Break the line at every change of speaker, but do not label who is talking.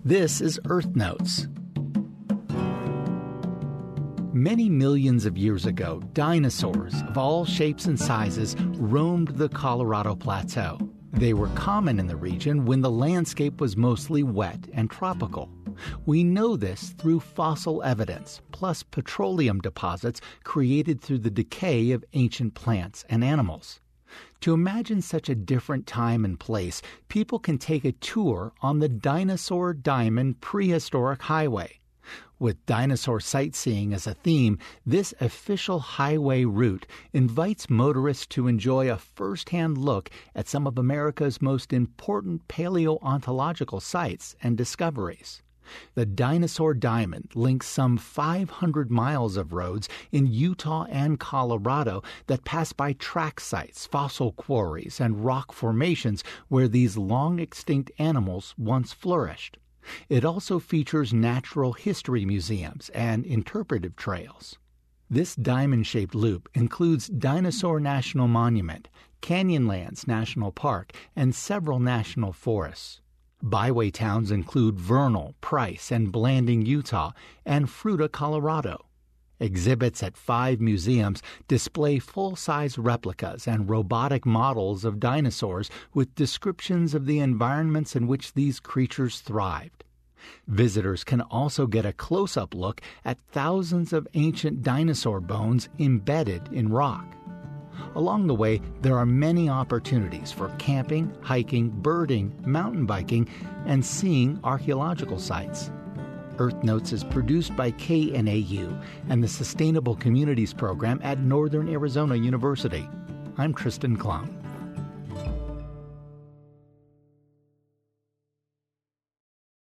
This is Earth Notes. Many millions of years ago, dinosaurs of all shapes and sizes roamed the Colorado Plateau. They were common in the region when the landscape was mostly wet and tropical. We know this through fossil evidence, plus petroleum deposits created through the decay of ancient plants and animals. To imagine such a different time and place, people can take a tour on the Dinosaur Diamond Prehistoric Highway. With dinosaur sightseeing as a theme, this official highway route invites motorists to enjoy a first-hand look at some of America's most important paleontological sites and discoveries. The Dinosaur Diamond links some 500 miles of roads in Utah and Colorado that pass by track sites, fossil quarries, and rock formations where these long-extinct animals once flourished. It also features natural history museums and interpretive trails. This diamond-shaped loop includes Dinosaur National Monument, Canyonlands National Park, and several national forests. Byway towns include Vernal, Price, and Blanding, Utah, and Fruita, Colorado. Exhibits at 5 museums display full-size replicas and robotic models of dinosaurs with descriptions of the environments in which these creatures thrived. Visitors can also get a close-up look at thousands of ancient dinosaur bones embedded in rock. Along the way, there are many opportunities for camping, hiking, birding, mountain biking, and seeing archaeological sites. Earth Notes is produced by KNAU and the Sustainable Communities Program at Northern Arizona University. I'm Tristan Klum.